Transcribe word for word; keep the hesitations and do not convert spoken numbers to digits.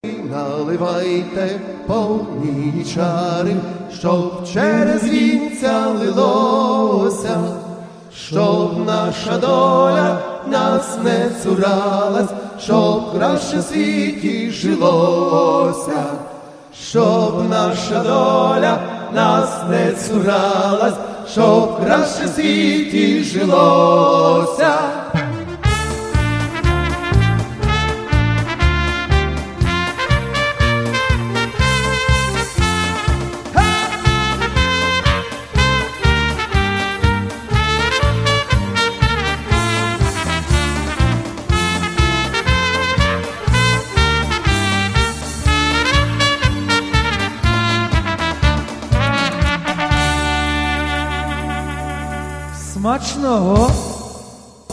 Наливайте повні чари, щоб через вінця лилося, щоб наша доля нас не цуралась, щоб краще в світі жилося, щоб наша доля нас не цуралась, щоб краще в світі жилося. Смачного!